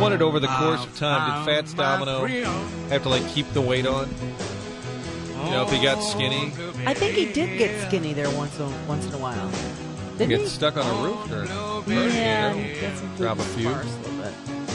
wondered over the course of time, did Fats Domino have to, like, keep the weight on? You know, if he got skinny? I think he did get skinny there once in a while. Didn't Get he? stuck on a roof or Yeah, you know, get some food drop a and few. sparse a little bit.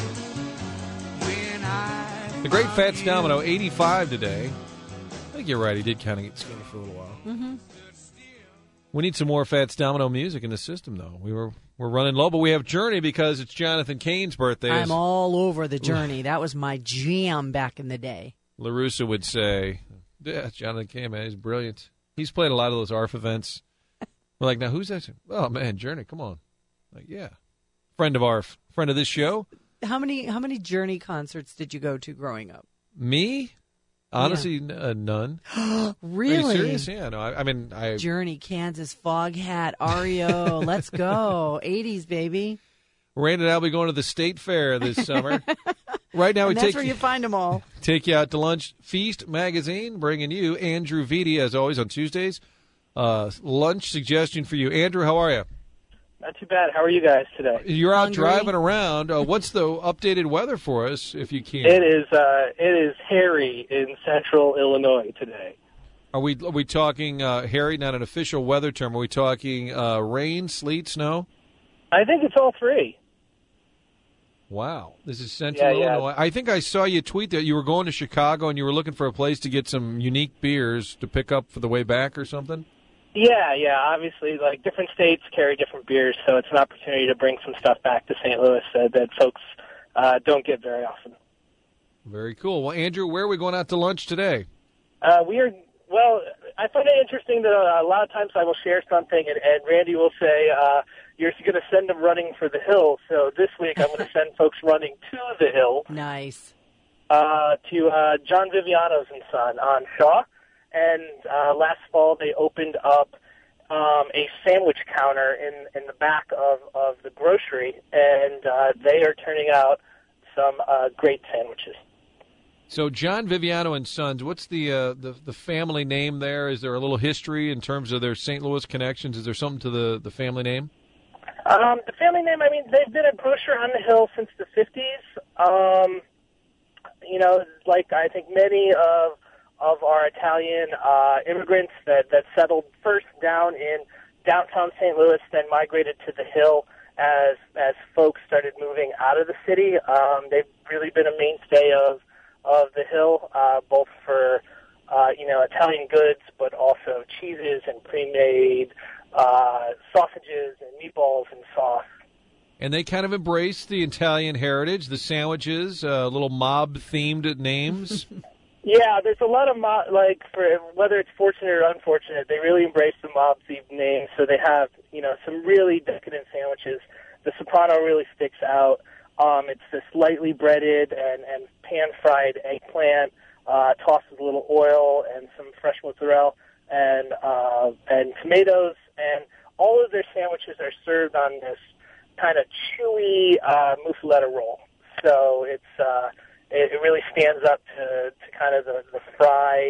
The great Fats Domino, 85 today. I think you're right. He did kind of get skinny for a little while. Mm-hmm. We need some more Fats Domino music in the system, though. We're running low, but we have Journey because it's Jonathan Cain's birthday. I'm all over the Journey. That was my jam back in the day. LaRussa would say, yeah, Jonathan Cain, man, he's brilliant. He's played a lot of those ARF events. We're like, now who's that? Oh, man, Journey, come on. Like, yeah. Friend of ARF. Friend of this show. How many Journey concerts did you go to growing up? Me? Honestly, none. Really? Are you serious? Yeah, no, I mean, Journey, Kansas, Foghat, REO, let's go. 80s, baby. Rain and I will be going to the State Fair this summer. Right now, That's where you find them all. Take you out to lunch. Feast Magazine, bringing you Andrew Vitti, as always, on Tuesdays. Lunch suggestion for you. Andrew, how are you? Not too bad. How are you guys today? You're out Hungry? driving around. What's the updated weather for us, if you can? It is hairy in central Illinois today. Are we talking, Harry, not an official weather term, are we talking rain, sleet, snow? I think it's all three. Wow. This is central Illinois. I think I saw you tweet that you were going to Chicago and you were looking for a place to get some unique beers to pick up for the way back or something? Yeah. Obviously, like, different states carry different beers, so it's an opportunity to bring some stuff back to St. Louis that folks don't get very often. Very cool. Well, Andrew, where are we going out to lunch today? Well, I find it interesting that a lot of times I will share something, and Randy will say, you're going to send them running for the hill. So this week I'm going to send folks running to the hill. Nice. To John Viviano's and Son on Shaw. And last fall they opened up a sandwich counter in the back of the grocery, and they are turning out some great sandwiches. So John Viviano and Sons, what's the family name there? Is there a little history in terms of their St. Louis connections? Is there something to the family name? The family name, I mean, they've been a grocer on the hill since the 50s. You know, like I think many of our Italian immigrants that settled first down in downtown St. Louis, then migrated to the hill as folks started moving out of the city. They've really been a mainstay of the hill, both for Italian goods, but also cheeses and pre-made sausages and meatballs and sauce. And they kind of embrace the Italian heritage, the sandwiches, little mob-themed names. Yeah, there's a lot of for whether it's fortunate or unfortunate, they really embrace the mob-themed names. So they have some really decadent sandwiches. The Soprano really sticks out. It's this lightly breaded and pan-fried eggplant, tossed with a little oil and some fresh mozzarella and tomatoes. And all of their sandwiches are served on this kind of chewy muffaletta roll. So it really stands up to kind of the fried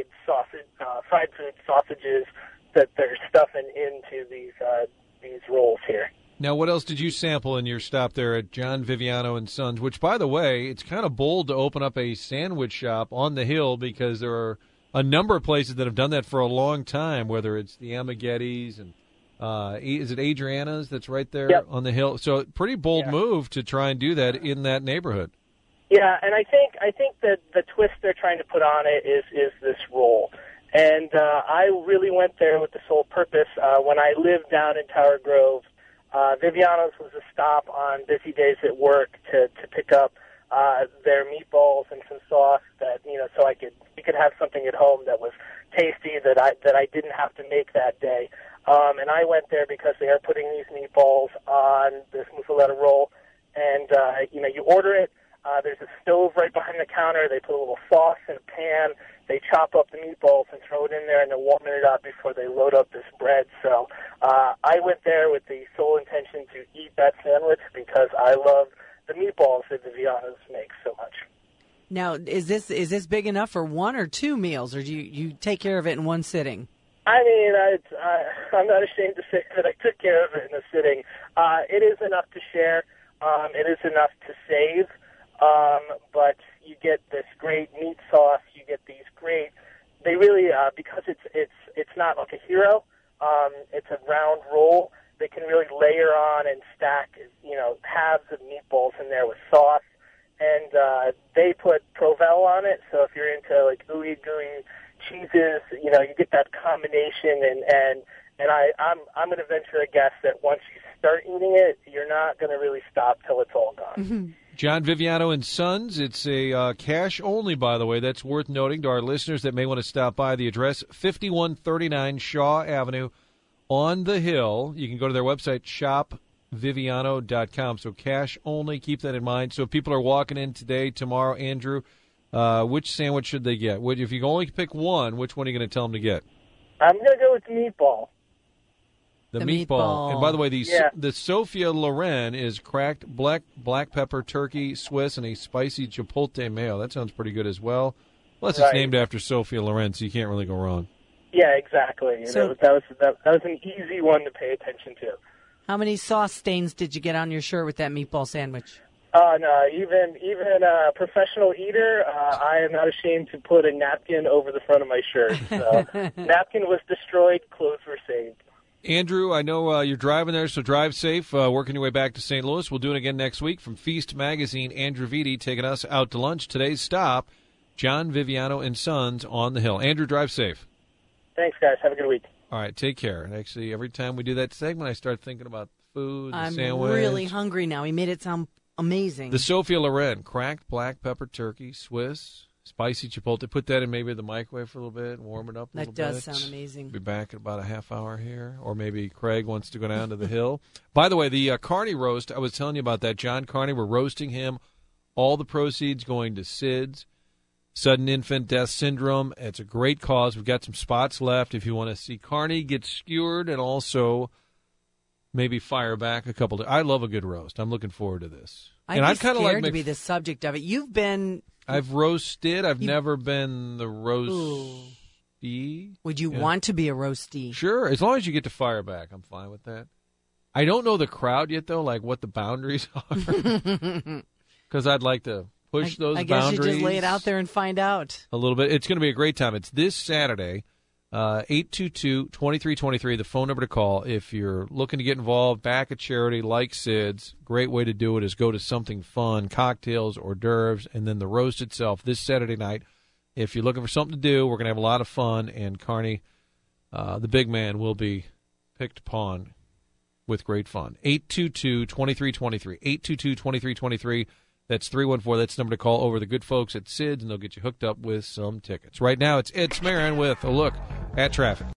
food sausages that they're stuffing into these rolls here. Now, what else did you sample in your stop there at John Viviano and Sons, which, by the way, it's kind of bold to open up a sandwich shop on the hill because there are a number of places that have done that for a long time, whether it's the Amaghetti's and is it Adriana's that's right there on the hill? So pretty bold move to try and do that in that neighborhood. Yeah, and I think that the twist they're trying to put on it is this roll. And I really went there with the sole purpose. When I lived down in Tower Grove, Viviano's was a stop on busy days at work to pick up their meatballs and some sauce that so we could have something at home that was tasty that I didn't have to make that day. And I went there because they are putting these meatballs on this muffaletta roll, and you order it. There's a stove right behind the counter. They put a little sauce in a pan. They chop up the meatballs and throw it in there, and they're warming it up before they load up this bread. So I went there with the sole intention to eat that sandwich because I love the meatballs that Viviano's makes so much. Now, is this big enough for one or two meals, or do you take care of it in one sitting? I mean, I'm not ashamed to say that I took care of it in a sitting. It is enough to share. It is enough to save. but you get this great meat sauce. You get these great. They really because it's not like a hero. It's a round roll. They can really layer on and stack, halves of meatballs in there with sauce, and they put Provel on it. So if you're into like ooey gooey cheeses, you get that combination, and I'm going to venture a guess that once you start eating it, you're not going to really stop till it's all gone. Mm-hmm. John Viviano and Sons. It's a cash only, by the way. That's worth noting to our listeners that may want to stop by. The address, 5139 Shaw Avenue on the Hill. You can go to their website, shopviviano.com. So cash only. Keep that in mind. So if people are walking in today, tomorrow, Andrew, which sandwich should they get? If you can only pick one, which one are you going to tell them to get? I'm going to go with the meatball. The meatball. And by the way, the Sophia Loren is cracked black pepper, turkey, Swiss, and a spicy chipotle mayo. That sounds pretty good as well. Plus, it's named after Sophia Loren, so you can't really go wrong. Yeah, exactly. So, that was an easy one to pay attention to. How many sauce stains did you get on your shirt with that meatball sandwich? No, even a professional eater, I am not ashamed to put a napkin over the front of my shirt. So, napkin was destroyed, clothes were saved. Andrew, I know you're driving there, so drive safe, working your way back to St. Louis. We'll do it again next week. From Feast Magazine, Andrew Vitti taking us out to lunch. Today's stop, John Viviano and Sons on the Hill. Andrew, drive safe. Thanks, guys. Have a good week. All right, take care. And actually, every time we do that segment, I start thinking about food, the sandwich. I'm really hungry now. He made it sound amazing. The Sophia Loren, cracked black pepper turkey, Swiss, spicy chipotle. Put that in maybe the microwave for a little bit and warm it up a little bit. That does sound amazing. Be back in about a half hour here. Or maybe Craig wants to go down to the Hill. By the way, the Carney roast, I was telling you about that. John Carney, we're roasting him. All the proceeds going to SIDS, Sudden Infant Death Syndrome. It's a great cause. We've got some spots left if you want to see Carney get skewered and also maybe fire back a couple. I love a good roast. I'm looking forward to this. I'm scared to be the subject of it. You've been... I've roasted. I've never been the roastee. Would you want to be a roastee? Sure. As long as you get to fire back, I'm fine with that. I don't know the crowd yet, though, like what the boundaries are. Because I'd like to push those boundaries. I guess you just lay it out there and find out. A little bit. It's going to be a great time. It's this Saturday, 822-2323, the phone number to call. If you're looking to get involved, back a charity like SIDS, great way to do it is go to something fun, cocktails, hors d'oeuvres, and then the roast itself this Saturday night. If you're looking for something to do, we're going to have a lot of fun, and Carney, the big man, will be picked upon with great fun. 822-2323, 822-2323. That's 314. That's the number to call over the good folks at SIDS, and they'll get you hooked up with some tickets. Right now, it's Ed Smarin with a look at traffic.